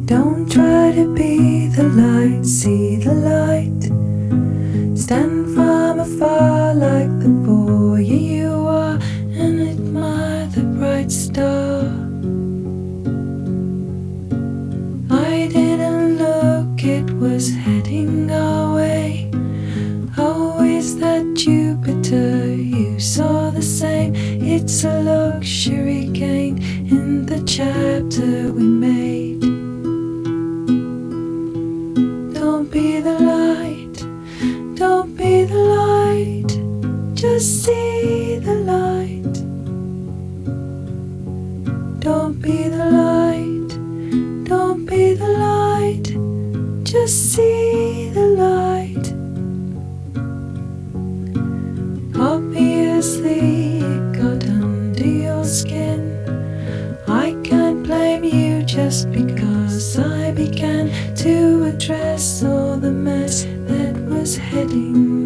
Don't try to be the light, see the light. Stand from afar like the boy you are and admire the bright star. I didn't look, it was heading our way. Oh, is that Jupiter? You saw the same. It's a luxury gained in the chapter we made. Don't be the light, don't be the light, just see the light. Don't be the light, don't be the light, just see the light. Obviously it got under your skin. I can't blame you just because I began to address all the mess that was heading